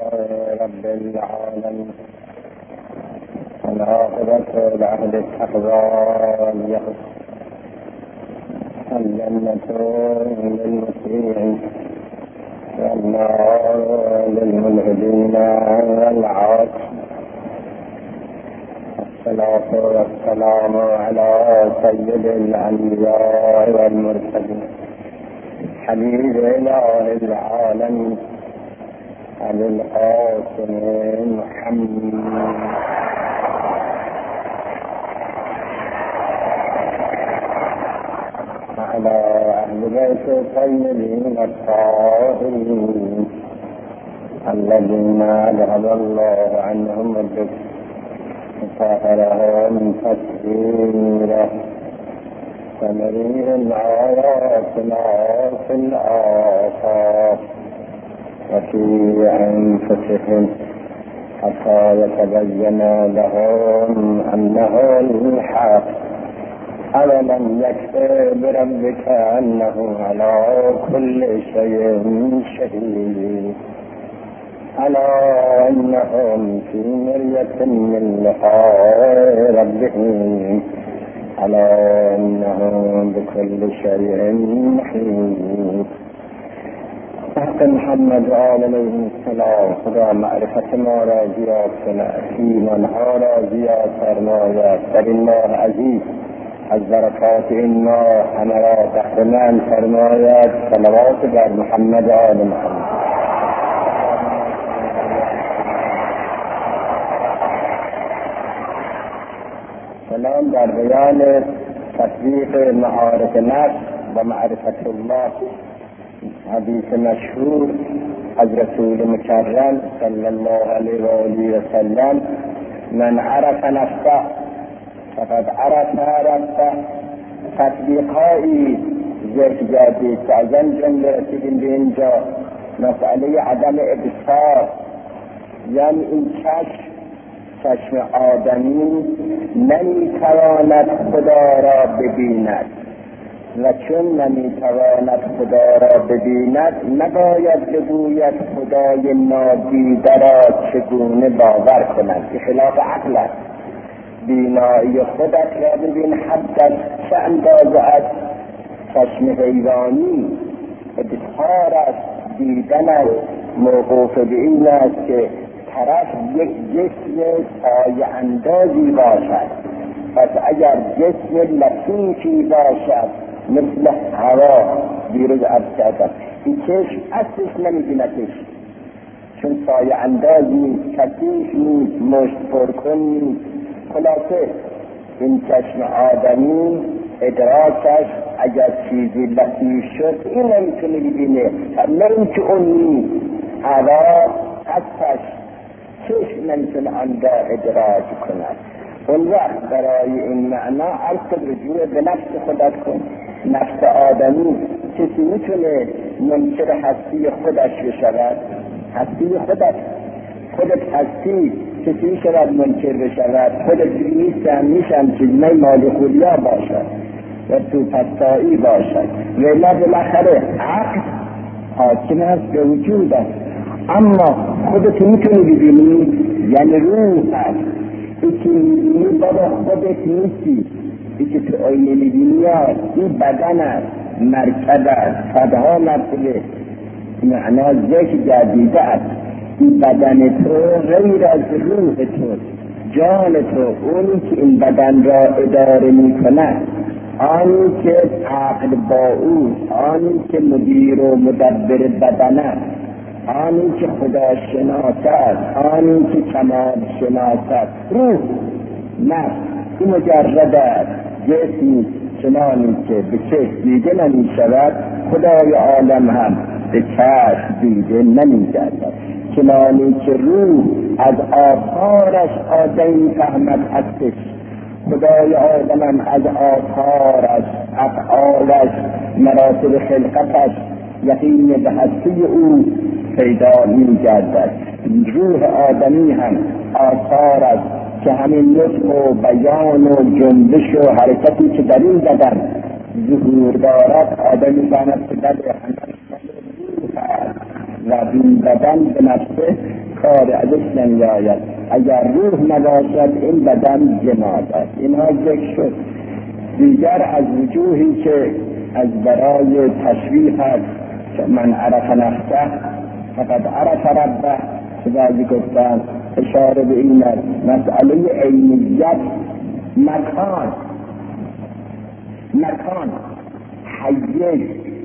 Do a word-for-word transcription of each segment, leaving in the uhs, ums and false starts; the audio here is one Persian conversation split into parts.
رب العالمين. والعاقبة لأهل التقوى واليقظة، الجنة للمسيئين والنار للملحدين والعاصين. الصلاة والسلام على سيد الأنبياء والمرسلين حبيب إله العالمين أبي القاسم محمد وعلى أهل بيت الطيبين الطاهرين الذين أذهب الله عنهم الذكر وطهرهم تطهيرا. سنريهم آياتنا في الآفاق وفي أنفسهم حتى يتبين لهم أنه الحق. أولم يكفي بربك أنه على كل شيء شهيد. ألا إنهم في مرية من لقاء ربهم ألا إنهم بكل شيء محيط. تحت محمد عليه السلام خدا معرفت ما را زیاد کند، ایمانها را زیاد فرماید. در این ماه عزیز از برکات این ماه همه را بهره‌مند فرماید. صلوات بر محمد آل محمد. سلام در بیان تطبیق معارف نفس و معرفت الله. حدیث مشهور از رسول مکرم صلی الله علیه و آله و سلم: من عرف نفسه فقد عرف ربه. تطبیقهایی ذکر کردید که از آن جمله رسیدیم به اینجا. مسئله عدم ابصار، یعنی این چشم چشم آدمی نمیتواند خدا را ببیند و چون نمیتواند خدا را ببیند نباید بگوید خدای نادیده را چگونه باور کنند. که خلاف عقل است. بینایی خودت را ببین، حدت چه اندازه از چشم حیوانی ابصار است، دیدن است. موقوف به این است که طرف یک جسم سایه اندازی باشد. پس اگر جسم لطیفی باشد مثل هوا، دیروز عرض کردم این چشم اصلش نمیبیندش، چون سایه اندازی کثیف نیست، مشت پرکن نیست. خلاصه این چشم آدمی ادراکش اگر چیزی لطیف شد این نمیتونه ببینه، نه اینکه اون نیست. هوا هستش، چشم نمیتونه آن را ادراک کند. اون وقت برای این معنا عرض رجوع به نفس خودت کن. نفس آدمی کسی میتونه منکر هستی خودش بشود؟ هستی خودت، خودت هستی، کسی میشود منکر بشود؟ خودت نیستم میشم چیزمه مال خودیا باشد و تو پستایی باشد. ولی بالاخره عقل حاکم است به وجود است. اما خودت میتونی ببینی، یعنی روح هست. ایکی میبینی بابا خودت نیستی. ایکی تو آینه میبینی هست، این بدن است، مرکب است، صدها مرتبه معنا ذکر گردیده است. این بدن تو غیر از روح تو، جان تو، اونی که این بدن را اداره میکند، آنی که عقل با او، آنی که مدیر و مدبر بدن است، آنی که خدا شناس است، آنی که کمال شناس است. روح نفس این مجرد است، جسمی چنانی که به چشم دیده نمی شود خدای عالم هم به چشم دیده نمی گردد. چنانی که روح از آثارش آدمی فهمد هستش، خدای عالم هم از آثارش، افعالش، مراتب خلقتش یقین به هستی او پیدا می گردد. روح آدمی هم آثار است که همین نطق و بیان و جنبش و حرکتی که در این بدن ظهور دارد آدمی فهمد که در و این بدن به نفسه کار ازش نمیآید. اگر روح نباشد این بدن جماد است. اینها ذکر شد. دیگر از وجوهی که از برای تشریح است من عرف نفسه فقط عرف ربه که بعضی گفتن اشاره به این است. مسئله عینیت مکان مکان حیز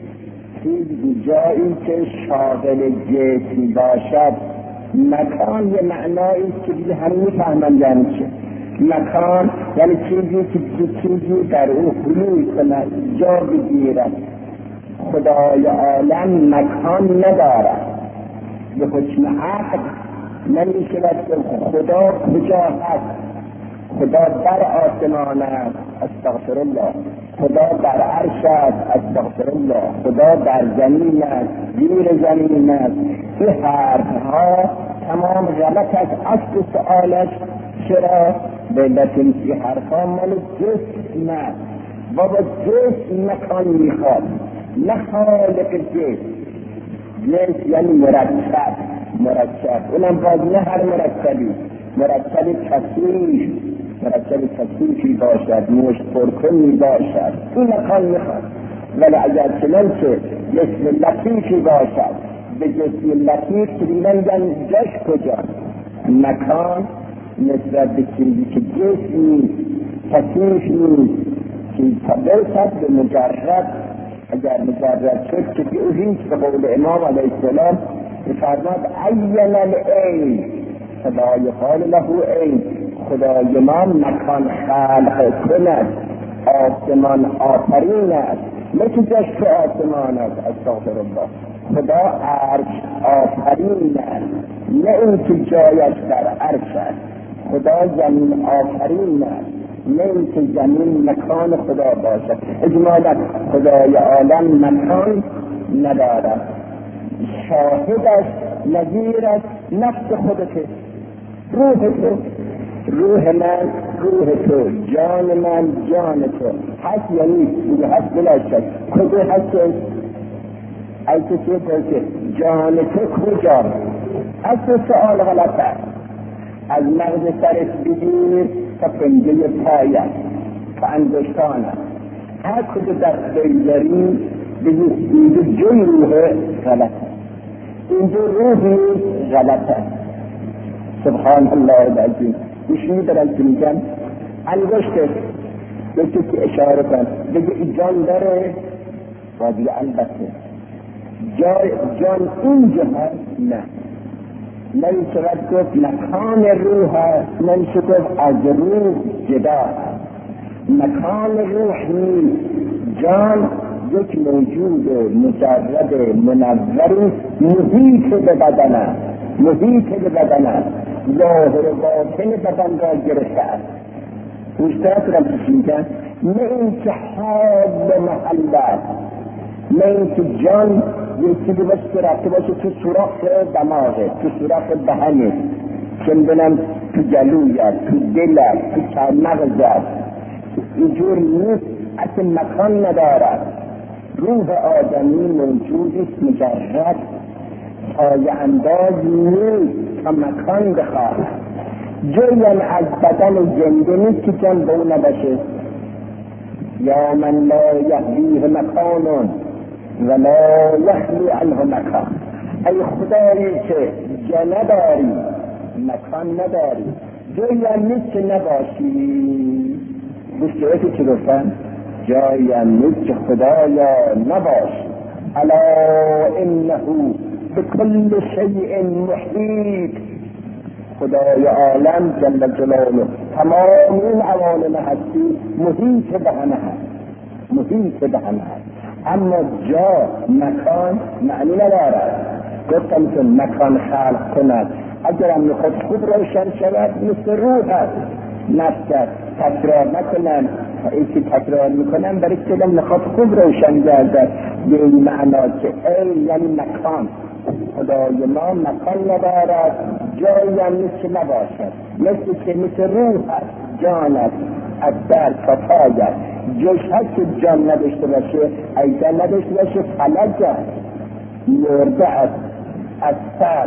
چیز جایی که شاغل جسم باشد. مکان یه معنایی که دیگه هم میفهمن یعنی چه. مکان یعنی چیزی که چیزی در او حلول کند، جا بگیرد. خدای عالم مکان ندارد. به حکم عقل نمیشود که خدا کجا هست. خدا در آسمان است، استغفر الله. خدا در عرش است، استغفر الله. خدا در زمین است، زیر زمین است. این حرفها تمام غلط است. اصل سؤالش چرا بلت این حرفها مال جسم است. بابا جسم مکان میخواد، نه خالق جسم. جسم یعنی مرکب، مرکب اونم باز نه هر مرکبی، مرکب کثیف، مرکب کثیفی باشد، مشت پرکنی باشد، این مکان میخواد. ولی اگر چنانچه جسم لطیفی باشد، به جسم لطیف که دیدن جاش کجا؟ مکان نسبت به چیزی که جسم نیست، کثیف نیست، که برسد به مجرد. اگر مجرد شد که به اوهیش به قول امام علیه السلام فرماد عین العین خدای قال له عین. خدای ما مکان خلق کند، آسمان آفرین است، نه که جاش که آسمان است، استغفر الله. خدا عرش آفرین است، نه این که جایش در عرش است. خدا زمین آفرین است، نه این که زمین مکان خدا باشد. اجمالا خدای عالم مکان ندارد. شاهد است، نظیر است، نفس خودته، روح تو، روح من روح تو، جان من جان تو. هست یا نیست؟ میگه هست بلا شک. کجا هست؟ ای کسی که جان تو کجا؟ اصل سؤال غلط است. از مغز سرت بگیر تا پنجه پایت تا انگشتانت، هر کجا دست بگذاری بگیر اینجا جای روح غلط است، اینجا روحی غلط است. سبحان الله العظیم. گوش میدارم که میگم انگشتت یکی که اشاره کن بگه ای جان داره و دیگه البته جان اینجا هست. نه نمیشه گفت مکان روح هست، نمیشه گفت از روح جدا. مکان روح نیست. جان یک موجود مجرد منوری محیط به بدن است، محیط به بدن است، ظاهر و باطن بدن را گرفته است. مشترک را بشیدن، نه این که حال محل است، نه این که جان یک چیزی باشه که رفته باشه تو سوراخ دماغه، تو سوراخ دهنه، چندانم تو جلویت، تو دلت، تو مغزت. اینجور نیست، اصلا مکان ندارد. روح آدمی موجودیست مجرد، پای انداز نیست تا مکان بخواهد. جایی از بدن زنده نیست که جان به او نباشه. یا من لا یهدیه مکانون ولا یخلی عنه مکان. ای خدایی که جا نداری، مکان نداری، جایی هم نیست که نباشی. گوشتویتی که گفتن جایی هم نیست که خدایا نباشی. الا انه بكل شیء محیط. خدای عالم جل جلاله تمام این عوالم هستی محیط به همه هست، محیط به همه هست. اما جا مکان معنی ندارد. گفتم که مکان خلق کند، اگر هم میخواد خوب روشن شود مثل روح هست، نفس تکرار نکنن. این که تکرار میکنن برای که میخواد خوب روشن گردد به این معنا که ای یعنی مکان. خدای ما مکان ندارد، جایی هم نیست که نباشد، مثل که مثل روح هست، جان است، از در فتای است. جوش هست که جان نداشته باشه، ای جان نداشته باشه فلج است، مرده است، از سر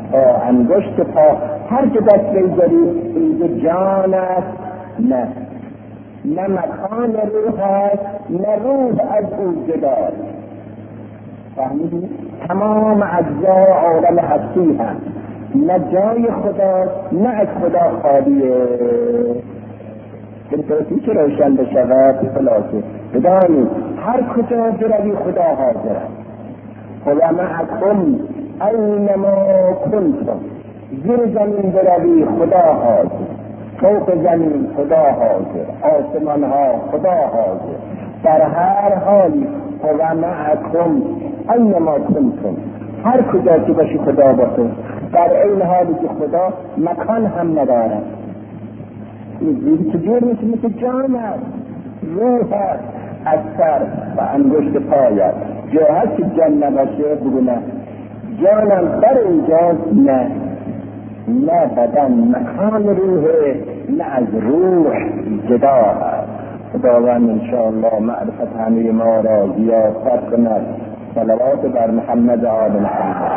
تا انگشت پا هر که دست بگذاری اینجا جان است، نه نه مکان روح است، نه روح از او جداست. فهمیدی؟ تمام اجزای عالم هستی هم نه جای خدا نه از خدا خالیه. بالتوفیق که روشن بشود خلاصه بدانید هر کجا بروی خدا حاضر است. خدا معکم اینما کنتم، زیر زمین بروی خدا حاضر، فوق زمین خدا حاضر، آسمان ها خدا حاضر، در هر حالی خدا معکم اینما کنتم، هر کجا که باشی خدا باشه، در این حالی که خدا مکان هم ندارد. این چجور میشه؟ مثل جان است، روح است، از سر و انگشت پای است. جا هست که جان نباشه بگو نه، جانم در اینجاست، نه نه بدن مکان روحه، نه از روح جدا هست. خداوند انشاءالله معرفت همه ما را زیادتر کند. صلوات بر محمد آل محمد.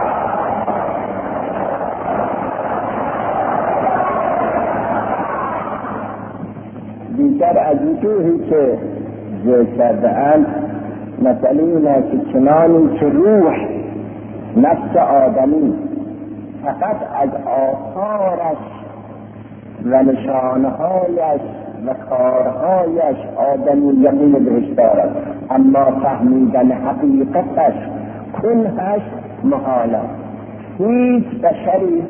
بیشتر از وجوهی که ذکر کرده اند مسئله این است که چنانی که روح نفس آدمی فقط از آثارش و نشانهایش و کارهایش آدمی یقین بهش دارد، اما فهمیدن حقیقتش کنهش محال است. هیچ بشری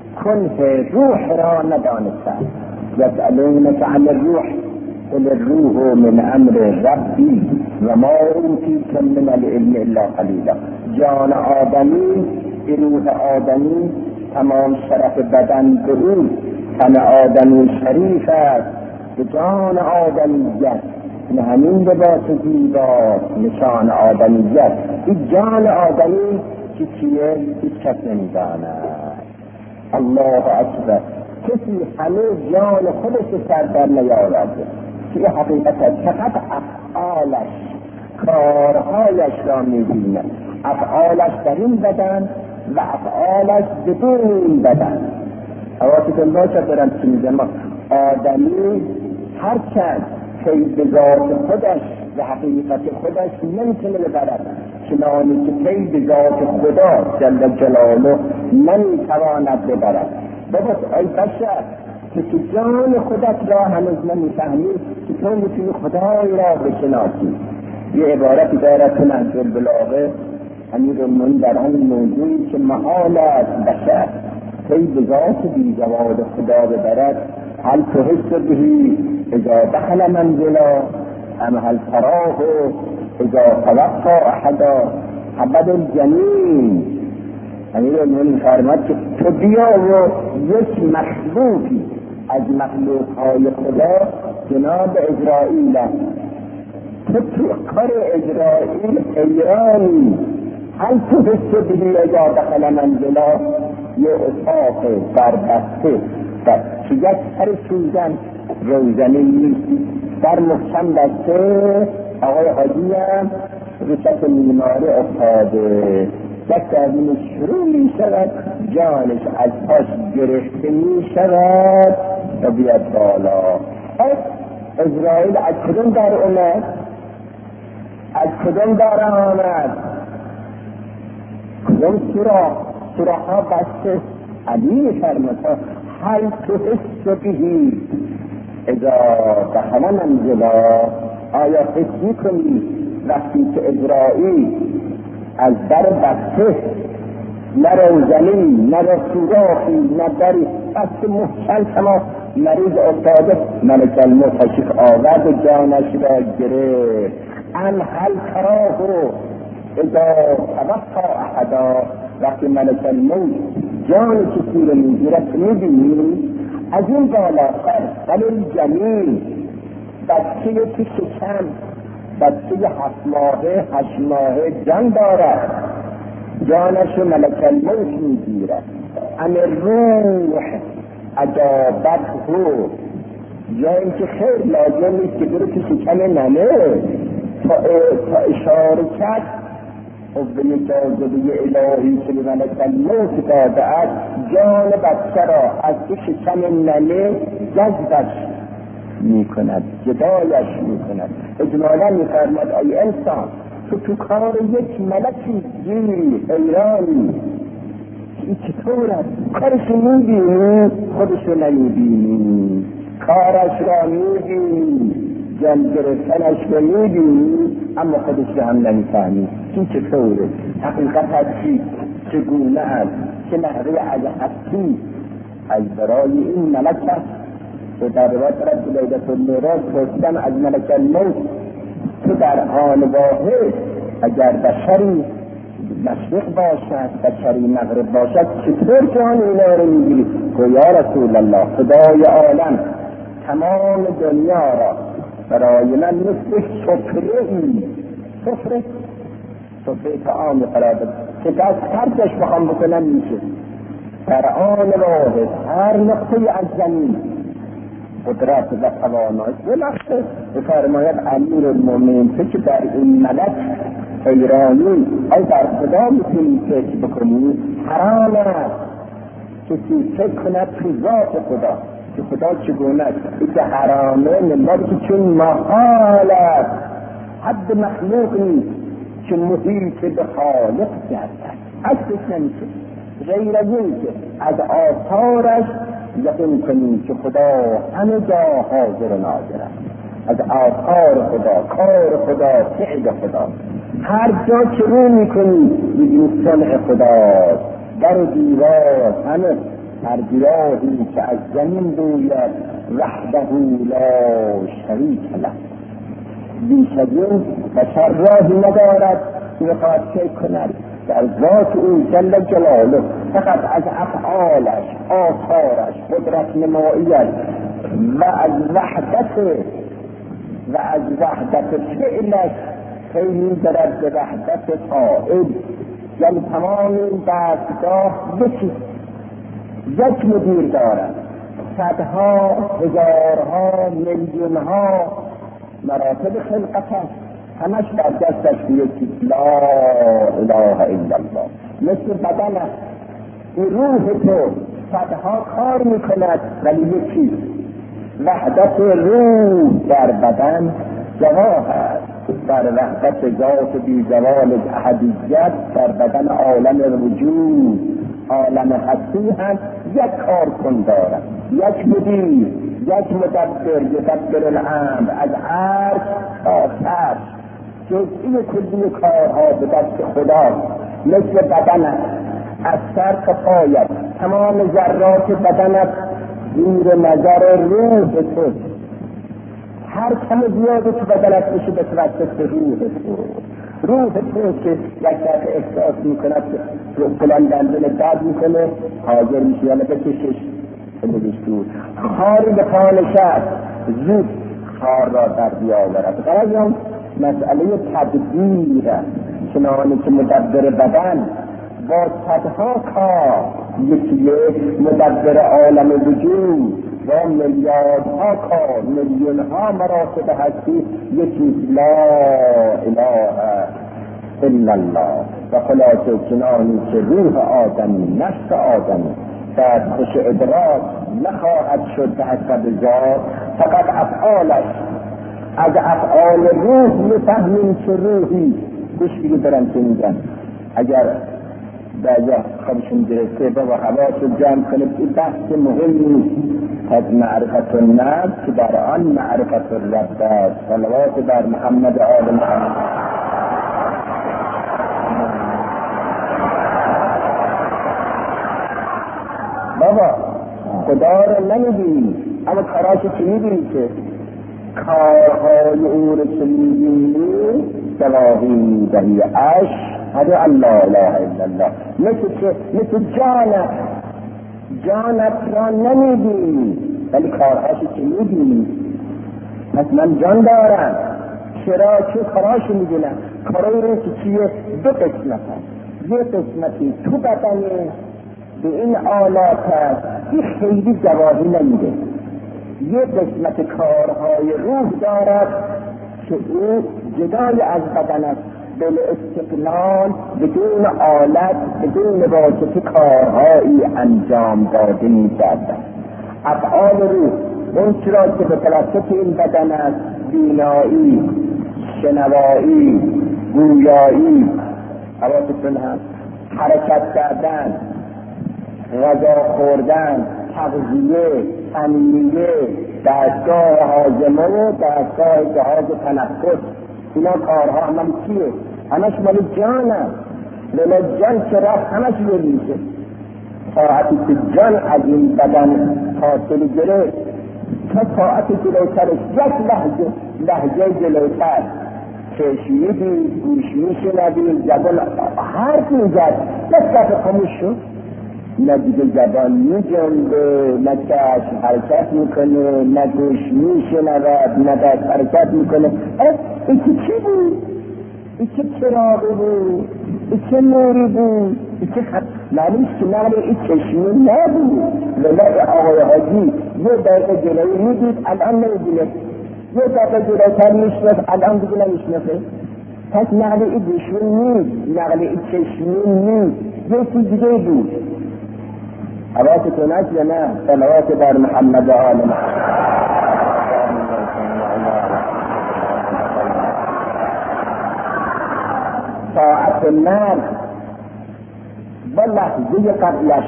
کنه روح را ندانسته. یسألونک عن الروح قل الروح من امر ربی و ما اوتیتم من العلم الا قلیلا. جان آدمی، روح آدمی، تمام شرف بدن به او، تن آدمی شریف است به جان آدمیت، نه همین لباس زیبا نشان آدمیت. این جان آدمی که چیه هیچ کس نمیداند. الله اکبر. کسی همه جان خودش سر در نیاورده که حقیقت است. فقط افعالش کارهایش را میبیند، افعالش در این بدن و افعالش بدون این بدن. حواستون باشد دارم چی میگم. آدمی هر چند که به ذات خودش و حقیقت خودش نمیتونه ببرد، چنانی که کی به ذات خدا جل جلاله نمیتواند ببرد. بابا ای بشر که تو جان خودت را هنوز نمیفهمی که تو میتونی خدای را بشناسی. یه عبارتی دارد که نهج البلاغه امیرالمومنین در آن موضوعی که محال است بشر کی به ذات بی‌جواد خدا ببرد. هل تحس بهی اذا دخل منزلا ام هل تراه اذا توقع احدا حبد الجنین. امیرالمومنین فرمود که تو بیا و یک مخلوقی از مخلوقهای خدا جناب اسرائیل است، تو تو کار اسرائیل ایرانی. هل تحس بهی اذا دخل منزلا یه اتاق بربسته در یک سر سوزن روزنه نیست، در محکم بسته. آقای حاجی هم روشت میماره افتاده، دست از این شروع می شود، جانش از پاش گرفته می شود و بیاد بالا. اسرائیل از کدوم در اومد؟ از کدوم در آمد؟ کدوم سوراخ؟ سوراخ ها بسته. علی فرمتا هل تحس بهی اذا دخل منزلا، آیا حس میکنی وقتی که اسرائیل از در بسته، نه روزنی نه سوراخی نه دری بسته محکم تمام مریض افتاده، ملک الموت تشریف آورد و جانش را گرفت. ان هل تراه اذا توقع احدا، وقتی ملک الموت جان کسی رو میگیرد میبینی از این بالاتر ولی جمیل بچه که شکم بچه هفت ماهه هشت ماهه جان دارد، جانش رو ملک الموت میگیرد. ان روح اجابته، جایی که خیر لازم نیست که برو که شکم ننه تا, تا اشاره کرد قوه جاذبه الهی که به ملک الموت داده است جان بچه را از تو شکم ننه جذبش میکند، جدایش میکند. اجمالا میفرماد ای انسان تو تو کار یک ملکی گیری، حیرانی این چطور است؟ کارش میبینی خودش رو نمیبینی، کارش را میبینی، جان گرفتنش رو میبینی اما خودش رو هم نمیفهمی این چطوره؟ حقیقت هستی چگونه است؟ چه نحوه عجحتی از برای این ملک است؟ و در روایت رب لیلة المعراج پرسیدن از ملک الموت تو در آن واحد اگر بشری مشرق باشد بشری مغرب باشد چطور جان اینا رو میگیری؟ گویا یا رسول الله خدای عالم تمام دنیا را برای من مثل سفره ای سفره سفره طعام قرار داد که از خرجش بخوام بکنم میشه. در آن واحد هر نقطه از زمین قدرت و توانایی و نقشه بفرماید امیر المؤمنین تو که در این ملک حیرانی ای در خدا میتونی فکر بکنی، حرام است کسی فکر کند تو ذات خدا که خدا چگونه است. این که حرامه نمار که چون محال است حد مخلوق نیست که محیط به خالق گردد، اصلش نمیشه غیر از این که از آثارش یقین کنیم که خدا همه جا حاضر و ناظر است. از آثار خدا، کار خدا، فعل خدا هر جا که رو میکنی میدونی صنع خداست. در دیوار همه هر گیاهی که از زمین روید وحده لا شریک له، بیش از این بشر راهی ندارد که بخواهد فکر کند در ذات او جل جلاله، فقط از افعالش، آثارش، قدرت نماییش و از وحدت و از وحدت فعلش خیلی دارد به وحدت فاعل. یعنی تمام این دستگاه یکی یک مدیر دارد، صدها هزارها میلیونها مراتب خلقت است، همش در دستش یکی لا اله الا الله. مثل بدن است، این روح تو صدها کار میکند ولی یکی وحدت روح در بدن جواه است. در وحدت ذات بی زوال احدیت در بدن عالم وجود عالم هستی هم یک کار کن دارد، یک مدیر، یک مدبر، یدبر الامر از عرش تا فرش، جزئی کلی کارها به دست خدا. مثل بدنت از سر تا پایت تمام ذرات بدنت زیر نظر روح تو، هر کم زیاده تو بدنت بشه به توسط روح تو. روح تو که یک دفعه احساس میکند که فلان دندون درد میکنه حاضر میشه یعنی بکشش بندگش دور، خاری به خانه شد زود خار را در بیاورد. غرض هم مسئله تدبیر چنانه که مدبر بدن با صدها کار یکیه مدبر عالم وجود و میلیاردها کار میلیونها مراتب هستی یکی لا اله الا الله. و خلاصه چنانی که روح آدمی نفس آدمی در خوش ادراک نخواهد شد به حسب ذات، فقط افعالش از افعال روح میفهمیم که روحی گوش دیگه دارم که میگن اگر درجه خوابشون گرفته بابا حواس رو جمع کنه این بحث مهم نیست. از معرفت النفس که در آن معرفت الرب است. صلوات بر محمد آل محمد. بابا خدا رو نمیدونی اما کاراشو که میدونی که کارهای او رو که میدونی دواهی دهی اش هده الله اله الا الله. مثل که مثل جانت جانت را نمیدونی ولی کارهاشو که میدونی. پس من جان دارم چرا؟ چه کارهاشو میدونم. کارهای رو که چیه؟ دو قسمت هست. یه قسمتی تو بدنه به این آلات هست این خیلی جوابی نمیده. یه قسمت کارهای روح دارد که او جدای از بدن است بالاستقلال بدون آلت بدون واسطه کارهایی انجام داده می‌گردد. افعال روح اون چرا که به توسط این بدن است، بینایی، شنوایی، گویایی، حواستون هست، حرکت کردن، غذا خوردن، تغذیه، تنمیه، دستگاه هاضمه و دستگاه جهاز تنفس، اینا کارها همه چیه؟ همش مال جان است. لیلا جان که رفت همش یه میشه. ساعتی که جان از این بدن فاصله گرفت تا ساعت جلوترش یک لحظه لحظه جلوتر چشم میدید، گوش میشنوید، زبان حرف میزد، یک دفعه خاموش شد. نه دیگه زبان میجنبه، نه چشم حرکت میکنه، نه گوش میشنود، نه دست حرکت میکنه. این که چی بود؟ این که چراغی بود؟ این که نوری بود؟ این که خط معنیش که نقل این چشمی نبود. لیلا آقای حاجی یه دقیقه جلوی میدید الان نمیدونه، یه دقیقه جلوتر میشنف الان دیگه نمیشنفه. پس نقل این گوشون نیست، نقل این چشمی نیست، یه چیز دیگه بود. حواستون هست یا نه؟ صلوات بر محمد آل محمد. ساعت مرگ با لحظه قبلش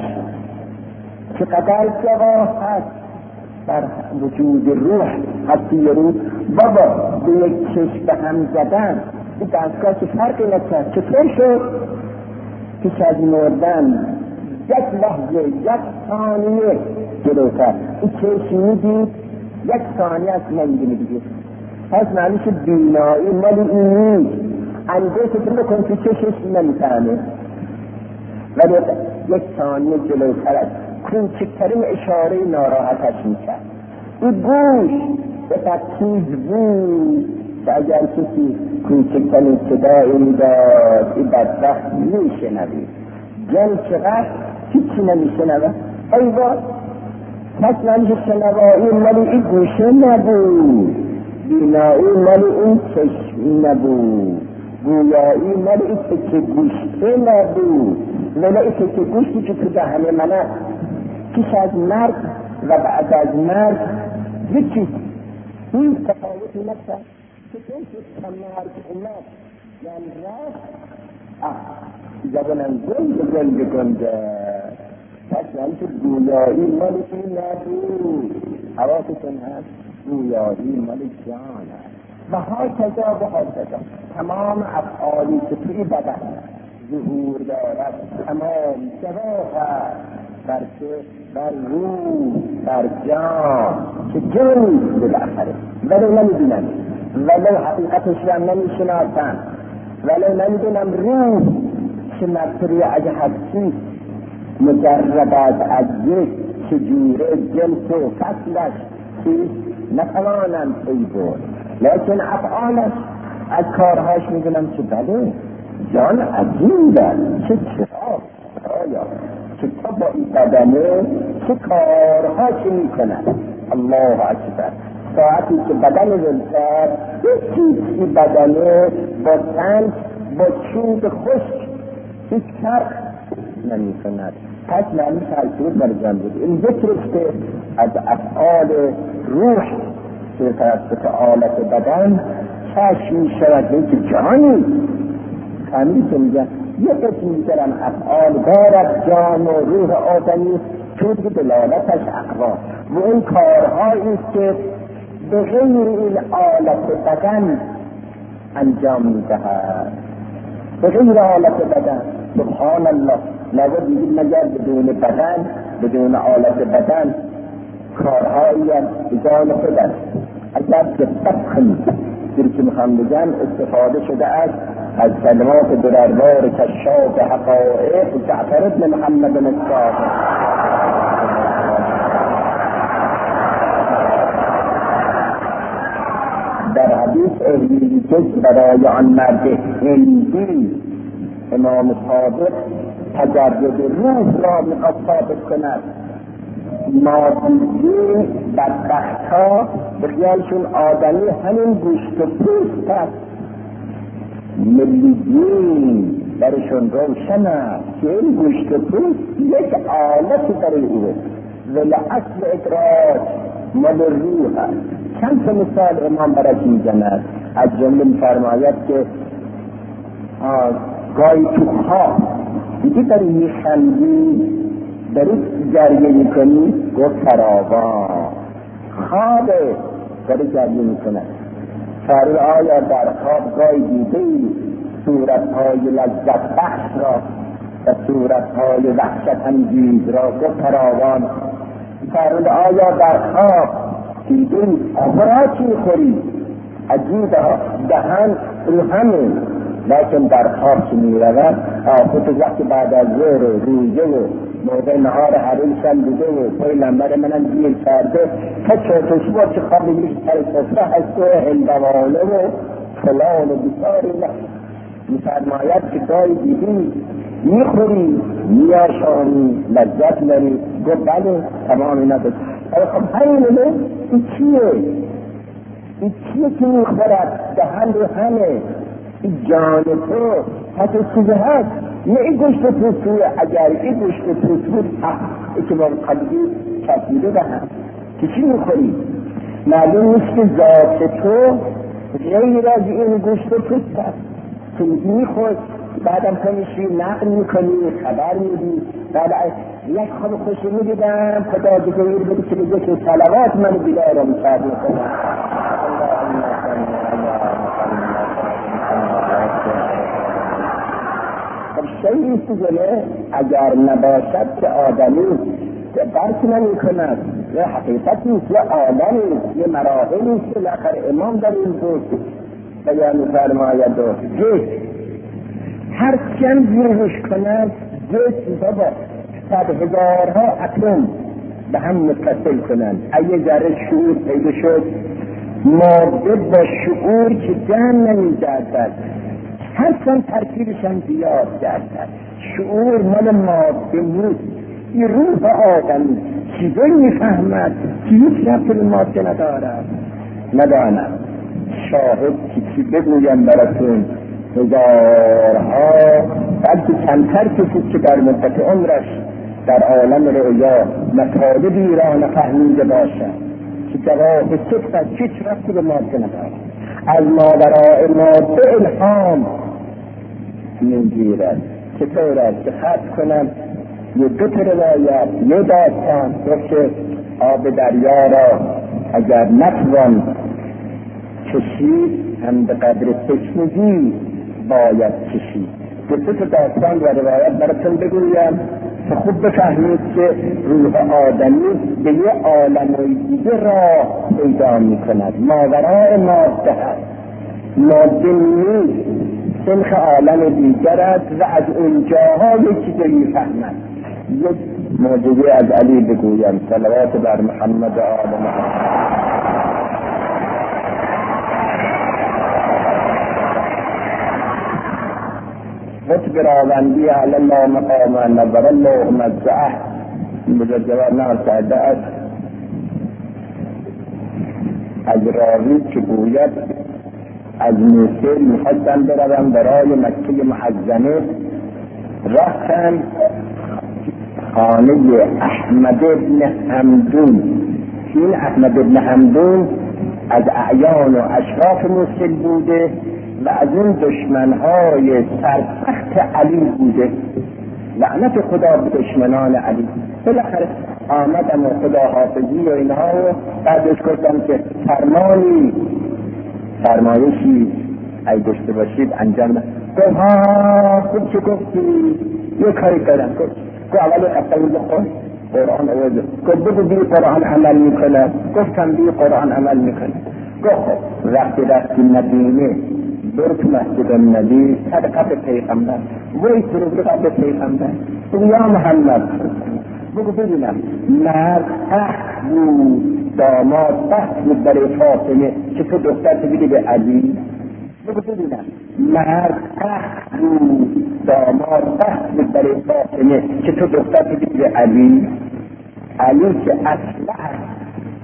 که قدر جواه هست در وجود روح هستی روح، بابا به یک چشم به هم زدن این دستگاه که فرقی نکرد. چطور شد؟ پیش از مردن یک لحظه یک ثانیه جلوتر این چشم میدید، یک ثانیه از نمیدونی دیگه. پس معنیش بینایی مالی این نیست، انگشت رو بکن که چشش نمیترمه، ولی یک ثانیه جلوتر از کوچکترین اشاره ناراحتش میکرد. این گوش بسید تیز بود که اگر کسی کوچکترین صدایی میداد این بدبخت میشنوید. جن چقدر هیچی نمیشنوه. ایوان پس منش شنوایی مالی این گوشه نبود، بینایی مالی این چشمی نبود، گویایی مالی این تکه گوشته نبود. ولی این تکه گوشتی که تو دهن منه پیش از مرگ و بعد از مرگ یکی این تفاوتی نکرد که چون که مرگ اومد یعنی رفت زبانم گنده گنده گنده پس یعنی که گویایی مالی این نبود. حواستون هست گویایی مالی جان هست. و ها کجا و ها کجا تمام افعالی که توی بدن ظهور دارد تمام جواب هست بر که بر روح بر جان که جان بالاخره ولی نمیدونم، ولی حقیقتش رو نمیشناسم، ولی نمیدونم روح چه مرتبه اگه هستی مجرد از یک چجوره جنس و فصلش چیز نتوانم پی برد، لیکن افعالش از کارهاش میدونم که بله جان عجیبه، چه چرا آیا که تا با این بدنه چه کارهاش میکنن. الله اکبر. ساعتی که بدن زلزد یک چیزی بدنه با سنگ با چوب خشک هیچ فرق نمی کند. پس معنی تاثیر بر جان بود. این ذکرش که از افعال روح که توسط آلت بدن کشف می شود که جانی خمیری که میگن یه قسم میگرم افعال دارد جان و روح آدمی چون که دلالتش اقوا و این کارهایی که به غیر این آلت بدن انجام میدهد، به غیر آلت بدن. سبحان الله. لابد میگید مگر بدون بدن بدون آلت بدن کارهایی جان خودن اگر که تفخم دیر که میخوام بگم استفاده شده است از کلمات دربار کشاف حقائق جعفر ابن محمد الصادق. در حدیث اهلی جز برای آن مرد هندی امام صادق تجرد روح را میخواد ثابت کند. مادیین بدبخت ها به خیالشون آدمی همین گوشت و پوست است، ملیگین برشون روشن است که این گوشت و پوست یک آلت برای اوه ولی اصل ادراک مال روح است. چند تا مثال امام برش میزند، از جمله میفرماید که گاهی تو خواب دیگه داری میخندی داری جریه میکنی گفت فراوان خوابه داری جریه میکنه. فرد آیا در خواب گاهی دیده ای صورتهای لذت بخش را و صورتهای وحشت انگیز را گفت فراوان. فرد آیا در خواب دیده ای خوراکی خوری عجیبه ها دهن رو همین، لیکن در خواب که می رود آفت وقتی بعد از ظهر و روزه و موقع نهار حریص هم دیده و پای لمبر منم گیر کرده تا چوتوشی با چه خواب میگیش سر صفره هست و هندوانه و فلان و بساری میفرماید که گاهی دیدی میخوری میاشانی لذت داری گفت بله تمامی نداشت. خب همینه این چیه؟ این چیه که میخورد دهن رو همه این جان تو حتی چیزه هست نه این گوشت پوستوه. اگر این گوشت پوستوه که با قلبی چسبیده به هم که چی میخوری؟ معلوم نیست که ذات تو غیر از این گوشت پوست هست که میخور بعدم کنیشی نقل میکنی خبر میدی بعد از یک خواب خوشی میدیدم خدا دیگه ایر بودی که بگه که صلوات من بیدار را میکرد میکنم. شیعی سیزنه اگر نباشد که آدمی درک نمی کند یه حقیقت نیست یه آدمی یه مراحل نیست که لخر امام در این بود بیان فرماید و جس هر چند زیرش کند جس بابا صد هزارها اتم به هم متصل کنند. اگه ذره شعور پیدا شد ماده با شعور که جمع نمی گردد هر چند ترکیبشان زیاد گردد. شعور مال ماده نیست، این روح آدمی چیزایی میفهمد که هیچ ربطی به ماده ندارد. ندانم شاهد که چی بگویم براتون هزارها بلکه کمتر کسی که در مدت عمرش در عالم رؤیا مطالب ایران فهمیده باشد که جواب صدق از هیچ ربطی به ماده ندارد. از ماورای ماده الهام میگیرد. چطور است که خط کنم یه دو تا روایت یه داستان گفت آب دریا را اگر نتوان کشید هم به قدر تشنگی باید کشید. دو تا داستان و روایت براتون بگویم که خوب بفهمید که روح آدمی به یه عالم دیگه راه پیدا می کند. ماورای ماده هست، ماده نیست، سنخ عالم دیگر است و از اونجاها یکی که می فهمد. یک معجزه از علی بگویم صلوات بر محمد و آل محمد. قطب راوندی علی الله مقام نظر الله مزعه مجدد نار سعده است از راوی که گوید از موسیل میخواستم بروم برای مکه معظمه رفتم خانه احمد ابن حمدون. این احمد ابن حمدون از اعیان و اشراف موسیل بوده و از اون دشمنهای سرسخت علی بوده. لعنت خدا به دشمنان علی. بالاخره آمدم و خدا حافظی و اینها و بعدش گفتم که فرمانی فرمایشی ای داشته باشید انجام نه. گفت ها خوب چه گفتی یه کاری کردم. گفت اولی قطعی بخون قرآن اوزه. گفت بگو بی قرآن عمل میکنه. گفتم بی قرآن عمل میکنه. گفت وقتی رفتی مدینه برو تو مسجد النبی صد قبل پیغمبر وی فرو قبل پیغمبر بگو یا محمد بگو ببینم مرد تخت بود داماد تخت بود برای فاطمه که تو دختر بگیری به علی. بگو ببینم مرد تخت بود داماد تخت بود برای فاطمه که تو دختر بگیری به علی. علی که اصلا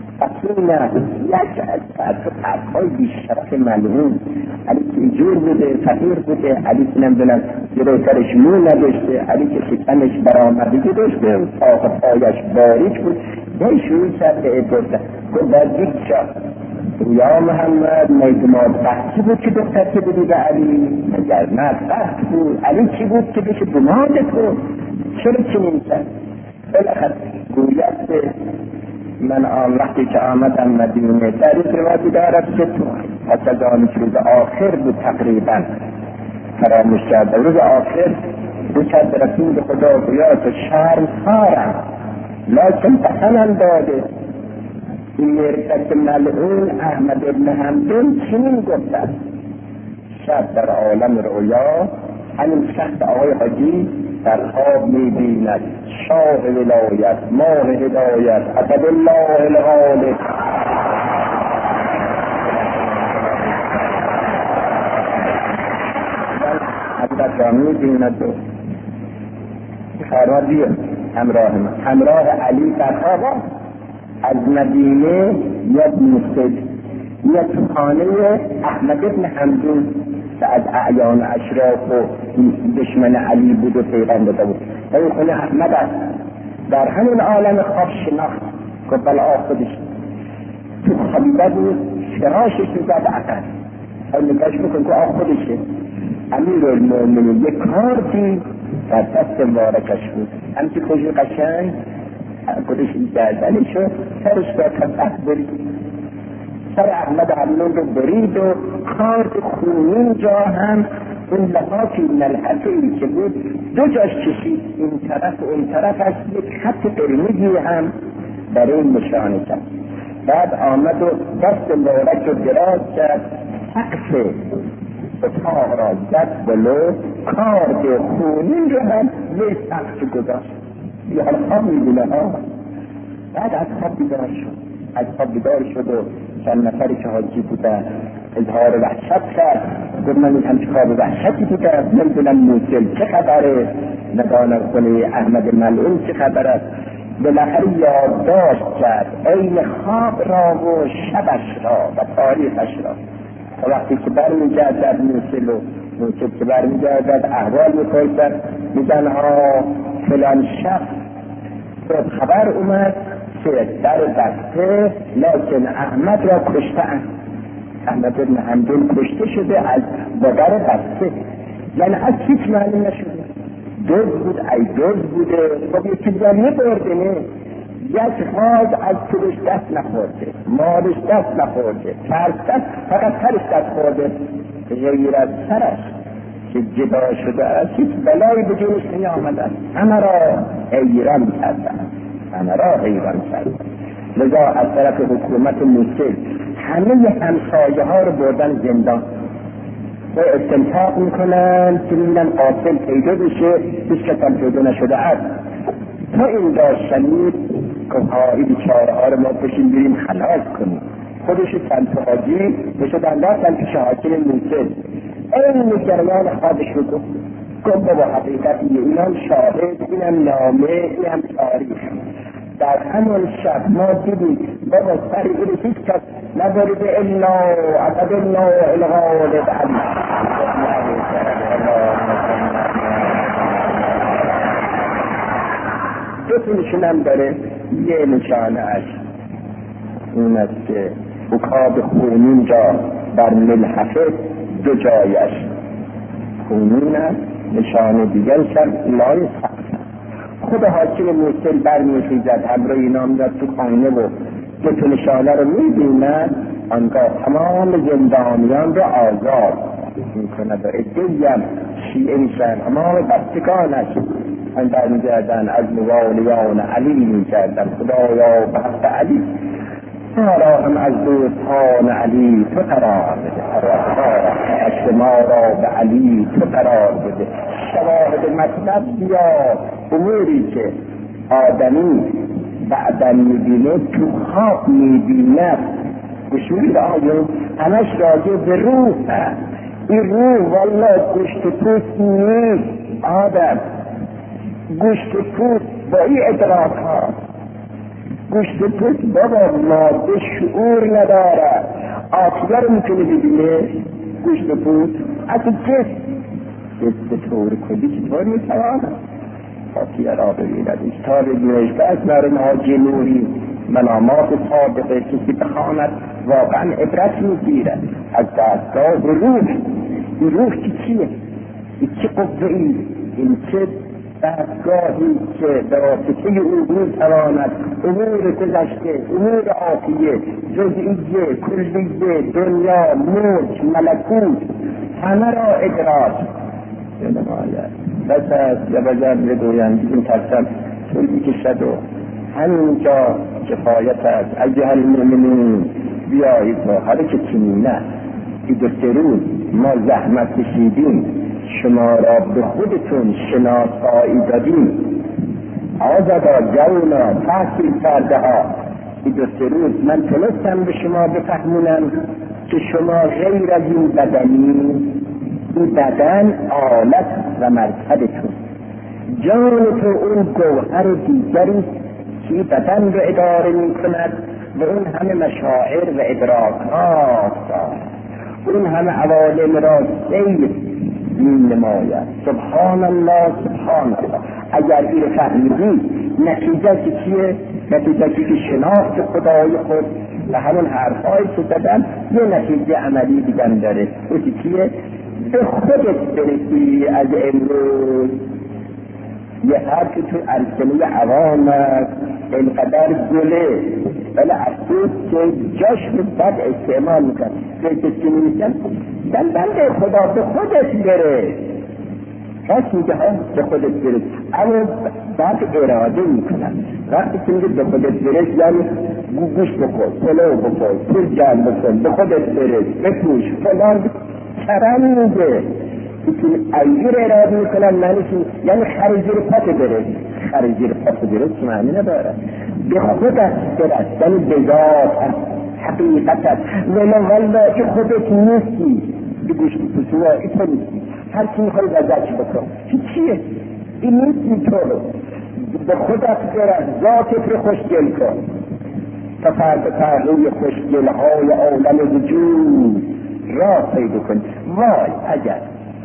نه یک از طرفهای بیشترک ملعون. علی که اینجور بوده، فقیر بوده، علی که نمیدونم جلوترش مو نداشته، علی که شکمش برآمدگی داشته، ساق پایش باریک بود. به شروع کرد به عبادت. گفت بازدید شد یا محمد میدماد بختی بود که دختر که بودی به علی؟ مگر نه بخت بود. علی چی بود که بشه دماده کن؟ چرا چنین کرد؟ بالاخره گوید من آن وقتی که آمدم مدینه در این روایتی دارد که تو پس از آنی که روز آخر بود تقریبا فراموش کرد. روز آخر بود کرد به رسول خدا گویا تو شرم خارم لیکن پسنم داده. این مرتد ملعون احمد ابن حنبل چنین گفتد شب در عالم رؤیا همین شخص آقای حاجی در خواب می‌بیند شاه ولایت، ماه هدایت، اسد الله الغالب. حضرت را می‌بیند و خرابی همراه من همراه علی در خواب از مدینه یا موسیق یا تو خانه احمد ابن حنبل که از اعیان اشراف و دشمن علی بود و پیغام داده بود. در این خونه احمد است. در همین عالم خواب شناخت که بلا خودش تو خوابیده بود، فراشش میزد عقل و نگاش بکن که آخ خودشه. امیر المؤمنین یک کارتی در دست مبارکش بود، همچی خوشی قشنگ خودش گردنی شد، سرش با تبعت برید، سر احمد حنبل رو برید و کارت خونین جا هم اون لحاظی نلحظه‌ای که بود دو جاش کشید، این طرف و اون طرف از یک خط قرمزی هم برای این نشانه کرد. بعد آمد و دست مبارک رو دراز کرد، سقف اتاق را زد بلو، کارت خونین رو هم به سقف گذاشت. یه حال خواب میبینه ها. بعد از خواب بیدار شد، از خواب بیدار شد و چند نفری که حاجی بودن اظهار وحشت کرد. گفت من این همچه خواب وحشتی بودم، نمیدونم موسیل چه خبره، ندانم خونه احمد ملعون چه خبر است. بالاخره یادداشت کرد عین خواب را و شبش را و تاریخش را. و وقتی که برمیگردد موسیل و موسیل که برمیگردد احوال میپرسد، میگن ها فلان شب صبح خبر اومد که در بسته لیکن احمد را کشتن. احمد بن حنبل کشته شده از با در بسته، یعنی از هیچ معلوم نشده. دوز بود، ای دوز بوده، خب یکی زنی برده نه، یک خواهد از پولش دست نخورده، مالش دست نخورده، ترس دست، فقط ترش دست خورده، غیر از سرش که جدا شده از هیچ بلایی به جونش نمی آمدن. همه را حیران کردن، همه را حیران کردن. لذا از طرف حکومت موسیل همه همسایه ها رو بردن زندان و استنطاق میکنن که میبینن قاتل پیدا بشه، هیچ کس هم پیدا نشده است. تا این داشت شنید که ها این بیچاره ها رو ما بشین بریم خلاص کنیم. خودش چند تا حاجی بشه انداختن پیش حاکم موسیل. این جریان خوابش رو گفت گفت بابا حقیقتیه، این هم شاهد، این هم نامه، این هم تاریخ. در همون شب ما دیدیم بابا سر این هیچ کس نبرده الا عبد الله الغالب علی. دو تا نشونم داره، یه نشانه اش این است که عقاب خونین جا در ملحفه دو جایش خونین است، نشانه دیگر شد لای سقف. خود حاکم موسیل برمیخیزد همراه اینا میاد تو خانه و دو تا نشانه رو میبیند، آنگاه تمام زندانیان رو آزاد میکند و عده‌ای هم شیعه میشن، تمام بستگانش هم برمیگردن از موالیان علی میکردن. خدایا به حق علی ما را هم از دوستان علی تو قرار بده، عشق ما را به علی تو قرار بده. شواهد مطلب یا اموری که آدمی بعدا میبینه تو خواب میبیند گشوری آیون همش راجع به روح هست. این روح والله گوشت پوست نیست آدم، گوشت پوست با این ادراک ها، گوشت پوست بابا ماده شعور ندارد. آتیه رو میتونه ببینه گوشت پوست؟ از جس جس طور کلی چطور میتواند آتیه را ببیند؟ تا ببینش که از نرمها جنوری منامات صادقه کسی بخواند واقعا عبرت میگیرد از دستگاه روح. این روح که چیه؟ این چه قوه ای؟ این چه دستگاهی که به واسطه او میتواند امور گذشته، امور آتیه، جزئیه، کلیه، دنیا، موج، ملکوت همه را ادراک بنماید. بس است یا بجرد بگویند این ترسم طول میکشد و همینجا کفایت است. ایها المؤمنون بیایید و حرکتی نه این دو سه روز ما زحمت کشیدیم، شما را به خودتون شناسایی دادیم، آزادا جونا تحصیل کرده ها. این دو سه روز من تونستم به شما بفهمونم که شما غیر از این بدنی، این بدن آلت و مرکبتون، جان تو اون گوهر دیگری که بدن رو اداره می کند و اون همه مشاعر و ادراکات دارد، اون همه عوالم را سیر می نماید. سبحان الله سبحان الله. اگر این فهمیدی نتیجه چیه؟ نتیجه که شناخت خدای خود و همون حرفایی که زدن یه نتیجه عملی دیگر داره. او چیه؟ به خودت برسی. از امروز یه حرفی تو ارسنه عوام است اینقدر گله ولی افسوس که جاش رو بد استعمال میکن که کسی میشن دن بنده خدا به خودت بره. راست میگه ها به خودت بره، اما بعد اراده میکنن. وقتی که میگه به خودت بره یعنی گوش بخور، پلو بخور، پول جمع بکن، به خودت بره، بپوش فلان کرم میگه. اگر اراده میکنن معنیشون یعنی خریجی رو پاک بره. خریجی رو پاک بره که معنی نداره. به خودت برد یعنی به ذات حقیقت است. ولی والله که خودت نیستی، به گوشت پسوها ای تو نیستی، هر کی میخوای وزش بکن چی چیه؟ این نیستی تو رو. به خودت برد، ذاتت رو خوشگل کن تا فرقی خوشگل های عالم وجود را پیدا کن. وای اگر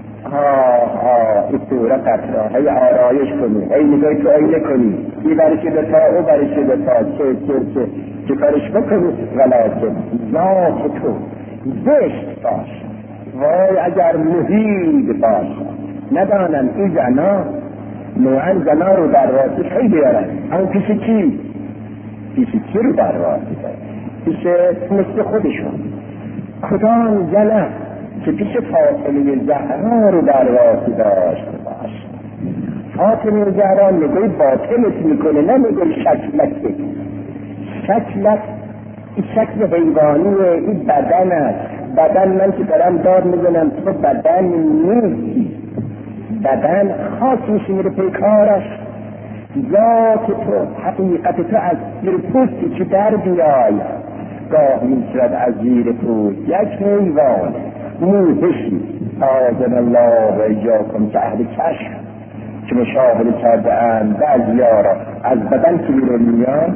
آه آه این صورت را هی آرایش کنی، هی نگاه تو اینه کنی، این برشه به تا او برشه به تا چه چه چه چه کارش بکنی، ولکن ذات تو زشت باش. وای اگر محید باش. ندانم این زنا نوعا زنا رو در راستی خیلی بیارن، اما پیش کی؟ پیش کی رو در راستی دارن؟ پیش مثل خودشون. کدام زنه که پیش فاطمه زهرا رو در راستی داشته باش. فاطمه زهرا نگوی باطنت میکنه، نه نگوی شکلت. شکلت این شکل حیوانیه، این بدن است. بدن من که دارم دار میزنم تو بدن نیستی. بدن خاص میشه میره پیکارش. ذات تو حقیقت تو از زیر پوستی که در بیاید. گاه میشود از زیر پوست یک حیوان موهشی آذن الله و ایاکم که اهل چشم که مشاهده کرده اند بعضی ها را از بدن که بیرون میان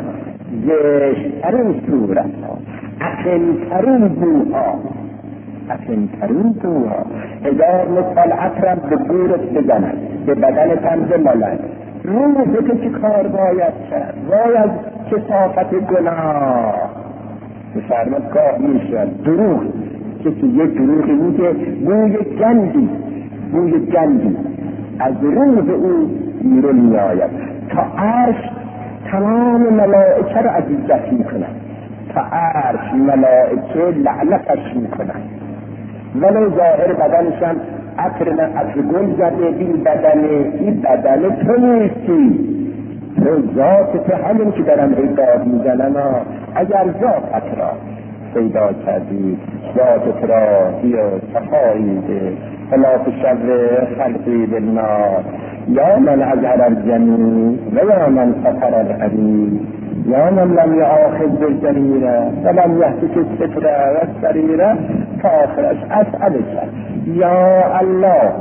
زشترین صورت ها، اخنترین بوها، اخنترین بوها هزار مثال عطرم به گورت بزنند، به بدنت هم بمالند. روحت که کار باید کرد. وای از کثافت گناه. بفرمد گاه میشود دروغ، کسی یه دروغی میگه بوی گندی، بوی گندی از روح او بیرون میآید تا عرش تمام ملائکه را عزیزت میکنند، تا عرش ملائکه لعنتش میکنند. ولو ظاهر بدنشم عطر نه عطر گل زده، این بدن این بدن تو نیستی، تو ذات تو همین که دارم ایداد میزنم. اگر ذات را پیدا کردی، ذات را بیا صفاییده فلا تشر خلقی بالنار یا من اظهر الجمیل و یا من سفر الحدید یا من لم یآخذ بالجریره و لم یهتک الستره و السریره تا آخرش. اسألک یا الله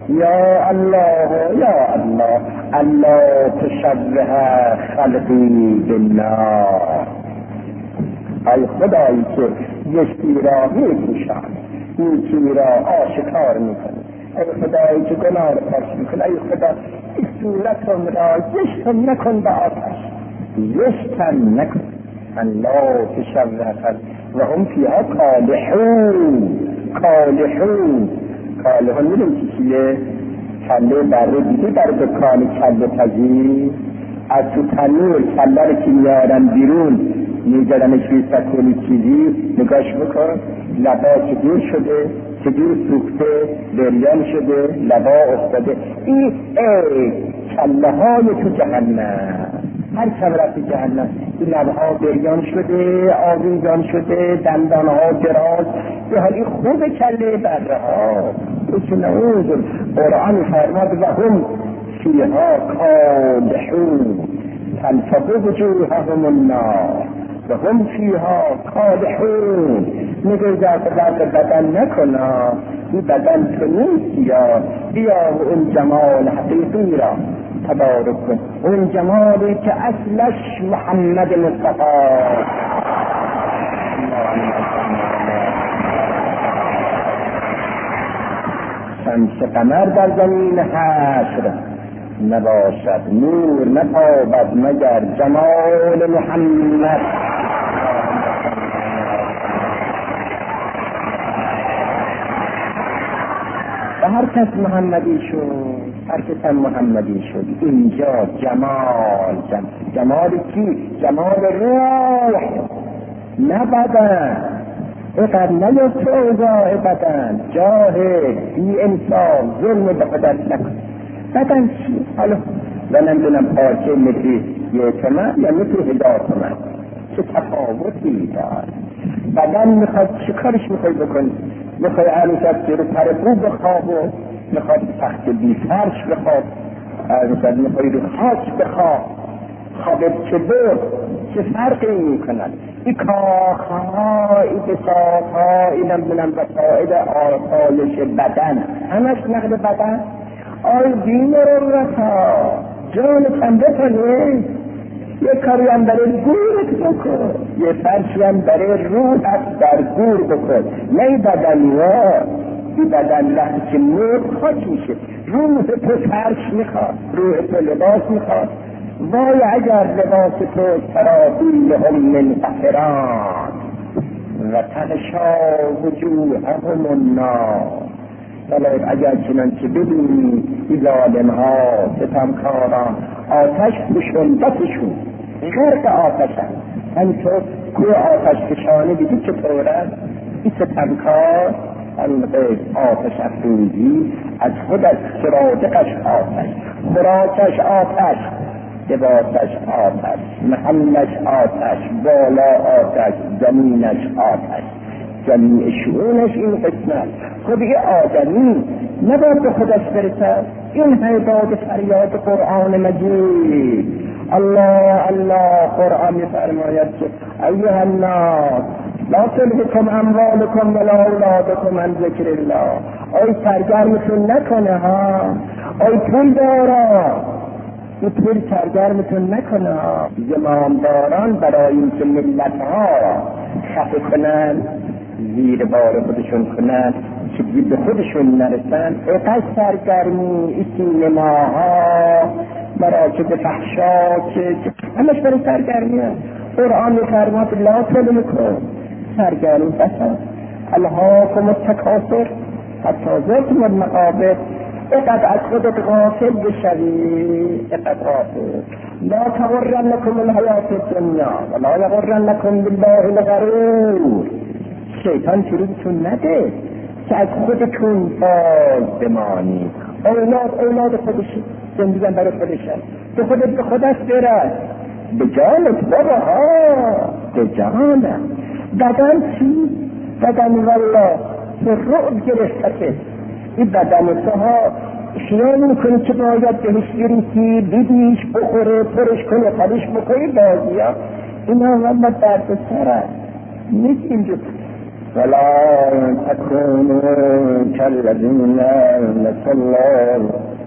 یا الله یا الله الله تشبه خلقی بالله. ای خدایی که یکی را میپوشان، یکی را آشکار میکنی، ای خدایی که گناه را پاک میکنی، ای خدا این صورتم را زشتم نکن به آتش، زشتم نکن. الله تشبه خلق و هم فیها کالحون. کالحون کالحون میدونی چی چیه؟ کله بره دیگه در دکان کله پزی از تو تنور کله رو که میارن بیرون میگردنش روی سکونی چیزی، نگاش بکن لبا چگیر شده، چگیر سوخته، بریان شده، لبا افتاده. این ای کله های تو جهنم، هر کم رفت جهنم این لبها بریان شده، آویزان شده، دندان ها دراز، به حالی خوب کله بره ها که نعوذ. قرآن فرماد و هم فیها کالحون تلفظ وجوههم النار و هم فیها کالحون. نگه ذات بدن نکنا، این بدن تو نیست، یا بیا و اون جمال حقیقی را تبارک کن، اون جمالی که اصلش محمد مصطفی. شمس قمر در زمین حشر نباشد، نور نتابد مگر جمال محمد. و هر کس محمدی شد، هر کس هم محمدی شد، اینجا جمال جمال جمال کی؟ جمال روح نه بدن. اقدر نیفت اوضاع بدن، جاهل بی انصاف ظلم به خودت نکن. بدن چی؟ حالا و نمیدونم پارچه متری یه تومن یا متری هزار تومن، چه تفاوتی دار؟ بدن میخواد چه کارش میخوای بکنی؟ میخوای عروست که رو پر بو بخواب و میخواد تخت بی فرش بخواب، عروست میخوای رو خاک بخواب، خوابت چه برد چه فرقی میکنن؟ این کاخهای بساطهای نمیدونم وسائل آسایش بدن همش نقل بدن. آی دین رو رسا جانتم بکنه، یه کاری هم برای گورت بکن، یه فرشی هم برای روحت در گور بکن. نه بدنی ها، این بدن وقتی که مرد خاک میشه، روح تو فرش میخواد، روح تو لباس میخواد. وای اگر لباس تو سرابیلهم من قطران و تغشا وجوههم النار. ولی اگر چنانچه ببینی این ظالم ها ستمکاران آتش بشون بسشون غرق آتشن. همینطور کوه آتش کشانه دیدی چطوره؟ این ستمکار الغیب آتش افروزی از خود از سرادقش آتش، خوراکش آتش، لباسش آتش، محلش آتش، بالا آتش، زمینش آتش، جمیع شعونش این قسمت. خود یه آدمی نباید به خودش برسد. این حیباد فریاد قرآن مجید. الله الله قرآن فرماید که ایها الناس لا تلهکم اموالکم ولا اولادکم عن ذکر الله. ای سرگرمتون نکنه ها، ای پول دارا این پول سرگرمتون نکنه ها. زمامداران برای این که ملت ها خفه کنن، زیر بار خودشون کنن، که به خودشون نرسن، اقصد سرگرمی این سینماها مراکب فحشا که همش برای سرگرمی هم. قرآن فرماد لا تلهکم سرگرمی بسن الهاکم التکاثر حتی زرتم المقابر. اقد از خودت غافل بشوی، اقد غافل. لا تغرنکم الحیات الدنیا ولا یغرنکم بالله الغرور. شیطان چروبتون نده که از خودتون باز بمانی. اولاد اولاد خودشی، زندگی برای خودشن، تو خودت به خودت برد، به جانت بابا ها، به جانت. بدن چی؟ بدن والله تو رعب گرفته. این بدن تو ها خیال میکنی که باید بهش بریسی، بدیش، بخوره، پرش کنه، خالش بکنی بازی ها. اینا والله درد سر هست نیست. اینجا ولا تكونوا كالذين نسوا الله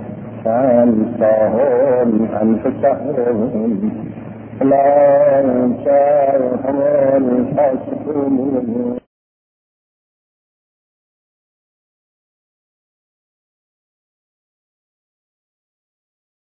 فانساهم أنفسهم أولئك هم الفاسقون.